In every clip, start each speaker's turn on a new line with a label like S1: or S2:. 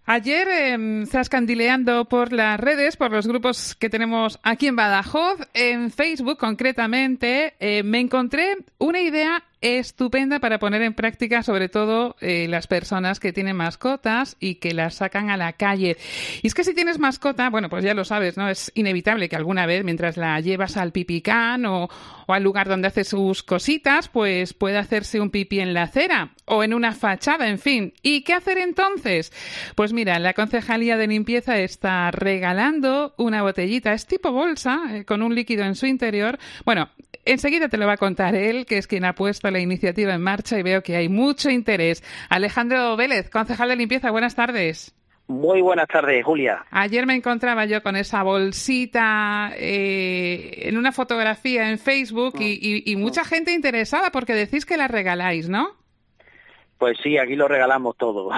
S1: Ayer, zascandileando por las redes, por los grupos que tenemos aquí en Badajoz, en Facebook concretamente, me encontré una idea estupenda para poner en práctica, sobre todo las personas que tienen mascotas y que las sacan a la calle. Y es que si tienes mascota, bueno, pues ya lo sabes, ¿no? Es inevitable que alguna vez, mientras la llevas al pipicán o al lugar donde hace sus cositas, pues pueda hacerse un pipí en la acera o en una fachada, en fin. ¿Y qué hacer entonces? Pues mira, la Concejalía de Limpieza está regalando una botellita, es tipo bolsa, con un líquido en su interior. Bueno, enseguida te lo va a contar él, que es quien ha puesto la iniciativa en marcha, y veo que hay mucho interés. Alejandro Vélez, concejal de limpieza, buenas tardes.
S2: Muy buenas tardes, Julia.
S1: Ayer me encontraba yo con esa bolsita en una fotografía en Facebook y mucha gente interesada porque decís que la regaláis, ¿no?
S2: Pues sí, aquí lo regalamos todo.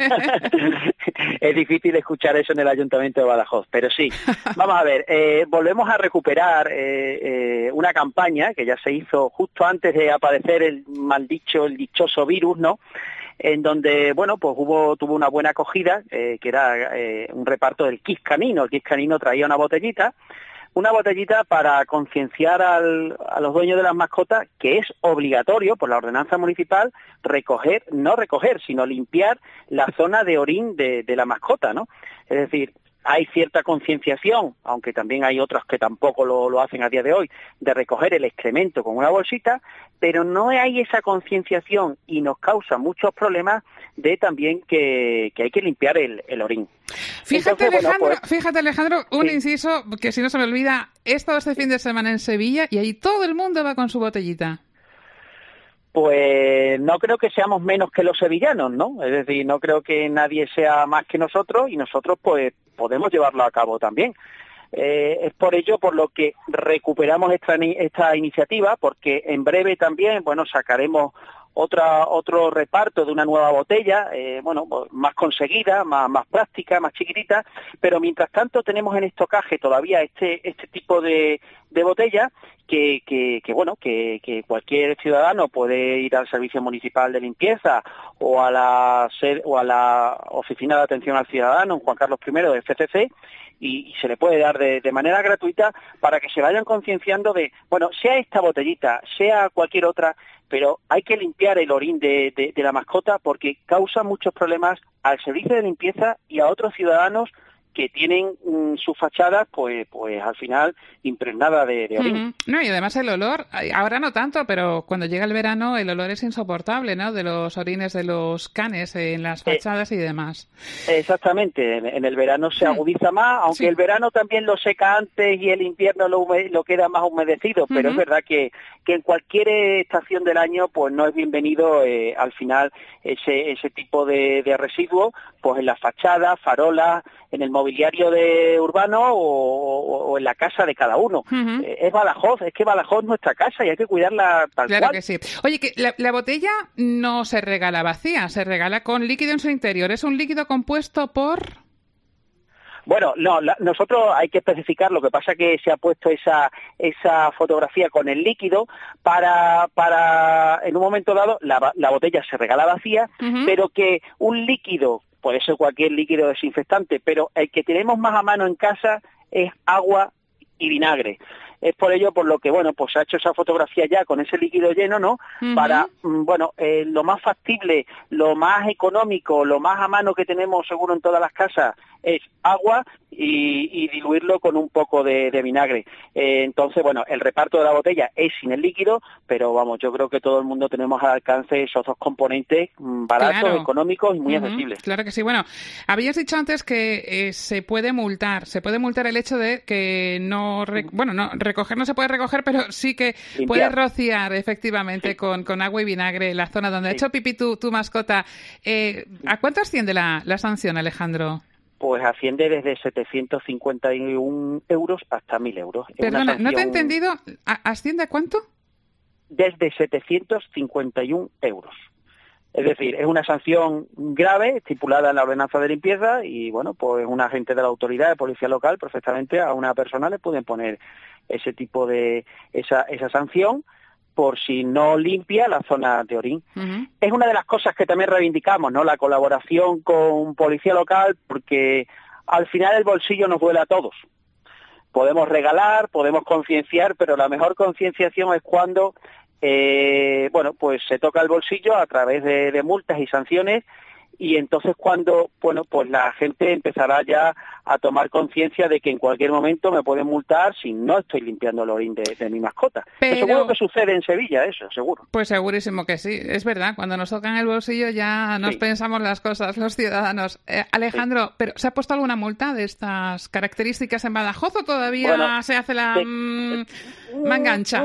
S2: Es difícil escuchar eso en el Ayuntamiento de Badajoz, pero sí. Vamos a ver, volvemos a recuperar una campaña que ya se hizo justo antes de aparecer el dichoso virus, ¿no? En donde, bueno, pues tuvo una buena acogida, que era un reparto del Kiss Canino. El Kiss Canino traía una botellita para concienciar a los dueños de las mascotas que es obligatorio por la ordenanza municipal no recoger, sino limpiar la zona de orín de la mascota, ¿no? Es decir, hay cierta concienciación, aunque también hay otros que tampoco lo hacen a día de hoy, de recoger el excremento con una bolsita, pero no hay esa concienciación y nos causa muchos problemas de también que hay que limpiar el orín.
S1: Fíjate,
S2: entonces,
S1: Alejandro, un
S2: sí.
S1: inciso, que si no se me olvida, he estado este fin de semana en Sevilla y ahí todo el mundo va con su botellita.
S2: Pues no creo que seamos menos que los sevillanos, ¿no? Es decir, no creo que nadie sea más que nosotros y nosotros pues podemos llevarlo a cabo también. Es por ello por lo que recuperamos esta iniciativa, porque en breve también, bueno, sacaremos otro reparto de una nueva botella, más conseguida, más práctica, más chiquitita, pero mientras tanto tenemos en estocaje todavía este tipo de botella que cualquier ciudadano puede ir al Servicio Municipal de Limpieza o a la Oficina de Atención al Ciudadano en Juan Carlos I de FCC y se le puede dar de manera gratuita para que se vayan concienciando de, bueno, sea esta botellita, sea cualquier otra, pero hay que limpiar el orín de la mascota porque causa muchos problemas al servicio de limpieza y a otros ciudadanos que tienen sus fachadas, pues al final impregnadas de orín.
S1: Uh-huh. No, y además el olor, ahora no tanto, pero cuando llega el verano el olor es insoportable, ¿no? De los orines de los canes en las fachadas y demás.
S2: Exactamente, en el verano se agudiza más, aunque el verano también lo seca antes y el invierno lo queda más humedecido, pero es verdad que en cualquier estación del año pues no es bienvenido al final ese tipo de residuos, pues en las fachadas, farolas, en el mobiliario urbano o en la casa de cada uno.
S1: Uh-huh.
S2: Es que Badajoz es nuestra casa y hay que cuidarla tal cual.
S1: Claro que sí. Oye, que la botella no se regala vacía, se regala con líquido en su interior. ¿Es un líquido compuesto por...?
S2: Bueno, no, nosotros hay que especificar, lo que pasa que se ha puesto esa fotografía con el líquido para en un momento dado, la botella se regala vacía, uh-huh, pero que un líquido, puede ser cualquier líquido desinfectante, pero el que tenemos más a mano en casa es agua y vinagre. Es por ello por lo que, bueno, pues se ha hecho esa fotografía ya con ese líquido lleno, ¿no? Uh-huh. Para, lo más factible, lo más económico, lo más a mano que tenemos seguro en todas las casas es agua y diluirlo con un poco de vinagre. Entonces, bueno, el reparto de la botella es sin el líquido, pero vamos, yo creo que todo el mundo tenemos al alcance esos dos componentes baratos, claro, económicos y muy accesibles.
S1: Claro que sí. Bueno, habías dicho antes que se puede multar el hecho de que recoger no se puede recoger, pero sí que limpiar. Puedes rociar efectivamente, sí, con agua y vinagre la zona donde ha hecho pipí tu mascota. ¿A cuánto asciende la sanción, Alejandro?
S2: Pues asciende desde 751 euros hasta 1.000 euros.
S1: Perdona, no te he entendido. ¿Asciende a cuánto?
S2: Desde 751 euros. Es decir, es una sanción grave estipulada en la ordenanza de limpieza y, bueno, pues un agente de la autoridad de policía local perfectamente a una persona le pueden poner ese tipo de esa sanción por si no limpia la zona de orín. Es una de las cosas que también reivindicamos, ¿no? La colaboración con policía local, porque al final el bolsillo nos duele a todos. Podemos regalar, podemos concienciar, pero la mejor concienciación es cuando pues se toca el bolsillo a través de multas y sanciones, y entonces cuando, pues la gente empezará ya a tomar conciencia de que en cualquier momento me pueden multar si no estoy limpiando el orín de mi mascota. Pero seguro que sucede en Sevilla eso, seguro.
S1: Pues segurísimo que sí, es verdad, cuando nos tocan el bolsillo ya nos pensamos las cosas, los ciudadanos. Alejandro, ¿pero se ha puesto alguna multa de estas características en Badajoz o todavía se hace la manga ancha?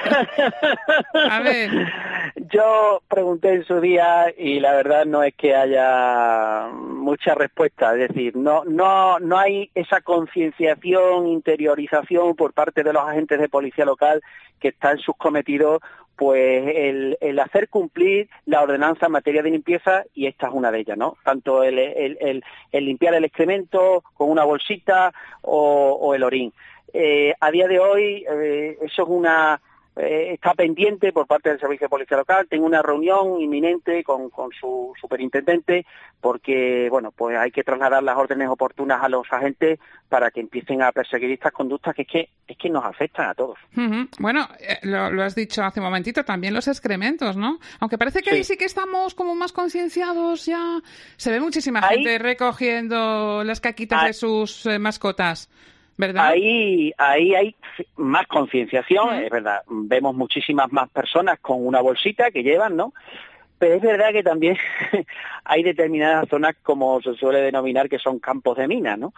S1: A ver.
S2: Yo pregunté en su día y la verdad no es que haya mucha respuesta, es decir, no hay esa concienciación, interiorización por parte de los agentes de policía local que está en sus cometidos, pues el hacer cumplir la ordenanza en materia de limpieza, y esta es una de ellas, ¿no? Tanto el limpiar el excremento con una bolsita o el orín. A día de hoy eso es está pendiente por parte del Servicio de Policía Local. Tengo una reunión inminente con su superintendente porque, pues hay que trasladar las órdenes oportunas a los agentes para que empiecen a perseguir estas conductas que es que nos afectan a todos.
S1: Bueno, lo has dicho hace un momentito, también los excrementos, ¿no? Aunque parece que ahí sí que estamos como más concienciados ya. Se ve muchísima gente recogiendo las caquitas de sus mascotas, ¿verdad?
S2: Ahí hay más concienciación, es verdad. Vemos muchísimas más personas con una bolsita que llevan, ¿no? Pero es verdad que también hay determinadas zonas, como se suele denominar, que son campos de mina, ¿no?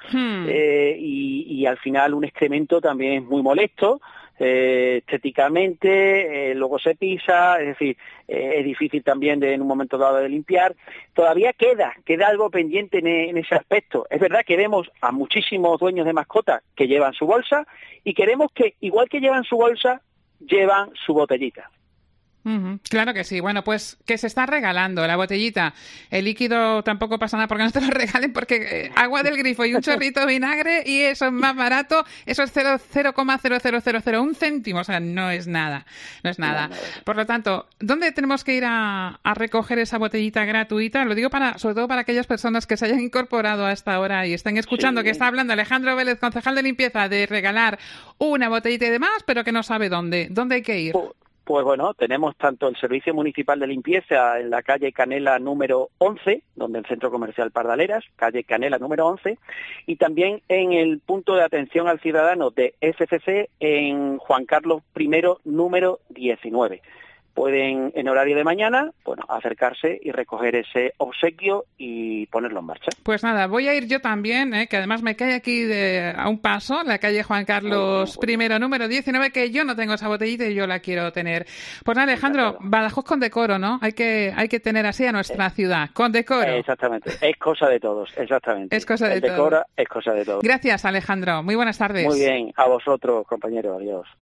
S2: Y al final un excremento también es muy molesto, estéticamente, luego se pisa, es decir, es difícil también en un momento dado de limpiar. Todavía queda algo pendiente en ese aspecto. Es verdad que vemos a muchísimos dueños de mascotas que llevan su bolsa y queremos que, igual que llevan su bolsa, llevan su botellita.
S1: Claro que sí. Bueno, pues que se está regalando la botellita. El líquido tampoco pasa nada porque no te lo regalen, porque agua del grifo y un chorrito de vinagre, y eso es más barato. Eso es 0,00001 céntimo. O sea, no es nada. No es nada. Por lo tanto, ¿dónde tenemos que ir a recoger esa botellita gratuita? Lo digo sobre todo para aquellas personas que se hayan incorporado a esta hora y estén escuchando que está hablando Alejandro Vélez, concejal de limpieza, de regalar una botellita y demás, pero que no sabe dónde. ¿Dónde hay que ir?
S2: Pues bueno, tenemos tanto el Servicio Municipal de Limpieza en la calle Canela número 11, donde el Centro Comercial Pardaleras, calle Canela número 11, y también en el punto de atención al ciudadano de FCC en Juan Carlos I número 19. Pueden, en horario de mañana, acercarse y recoger ese obsequio y ponerlo en marcha.
S1: Pues nada, voy a ir yo también, que además me cae aquí a un paso, la calle Juan Carlos I, número 19, que yo no tengo esa botellita y yo la quiero tener. Pues nada, Alejandro, Badajoz con decoro, ¿no? Hay que tener así a nuestra ciudad, con decoro.
S2: Exactamente, es cosa de todos, exactamente.
S1: Es cosa de
S2: todos. El decoro es cosa de todos.
S1: Gracias, Alejandro. Muy buenas tardes.
S2: Muy bien, a vosotros, compañeros, adiós.